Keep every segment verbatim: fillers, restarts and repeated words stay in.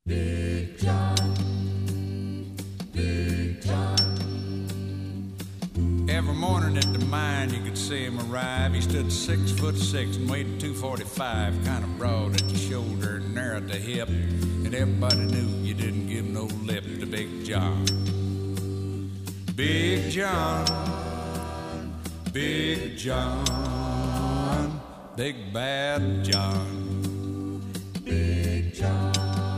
Big John, Big John. Every morning at the mine you could see him arrive. He stood six foot six and weighed two forty-five, kind of broad at the shoulder and narrow at the hip, and everybody knew you didn't give no lip to Big John. Big John, Big John, Big Bad John, Big John.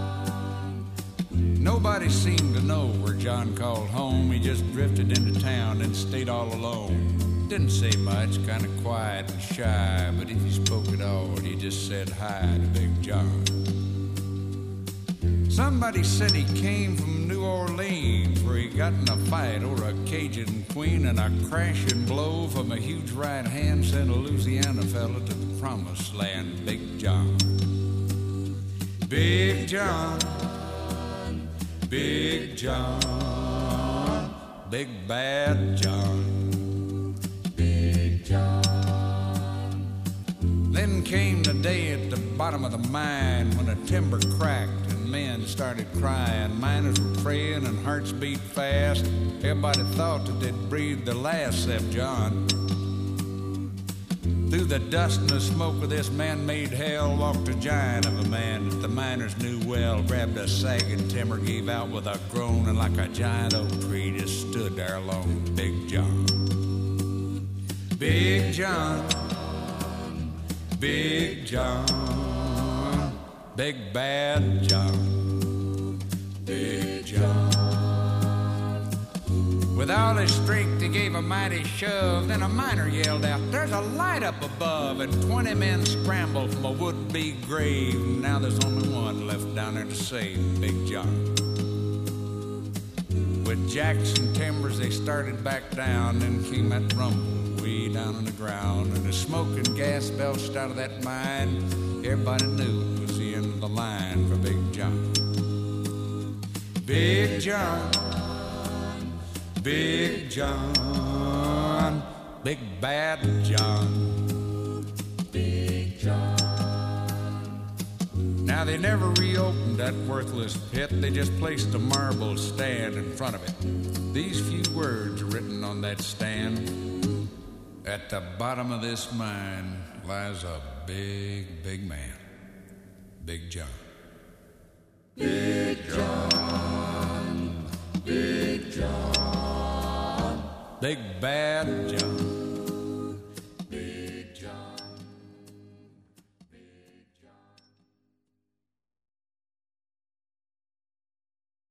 Nobody seemed to know where John called home. He just drifted into town and stayed all alone. Didn't say much, kind of quiet and shy, but if he spoke at all, he just said hi to Big John. Somebody said he came from New Orleans, where he got in a fight over a Cajun queen, and a crashing blow from a huge right hand sent a Louisiana fella to the promised land. Big John, Big John, Big John, Big Bad John, Big John. Then came the day at the bottom of the mine when the timber cracked and men started crying. Miners were praying and hearts beat fast. Everybody thought that they'd breathed their last except John. Through the dust and the smoke of this man-made hell walked a giant of a man that the miners knew well. Grabbed a sagging timber, gave out with a groan, and like a giant oak tree just stood there alone. Big John, Big John, Big John, Big Bad John, Big John. With all his strength, he gave a mighty shove. Then a miner yelled out, "There's a light up above!" And twenty men scrambled from a would-be grave. Now there's only one left down there to save Big John. With jacks and timbers, they started back down. Then came that rumble way down on the ground, and the smoke and gas belched out of that mine. Everybody knew it was the end of the line for Big John. Big John, Big John, Big Bad John, Big John. Now they never reopened that worthless pit. They just placed a marble stand in front of it. These few words are written on that stand: "At the bottom of this mine lies a big, big man, Big John." Big John, Big John, Big Bad John.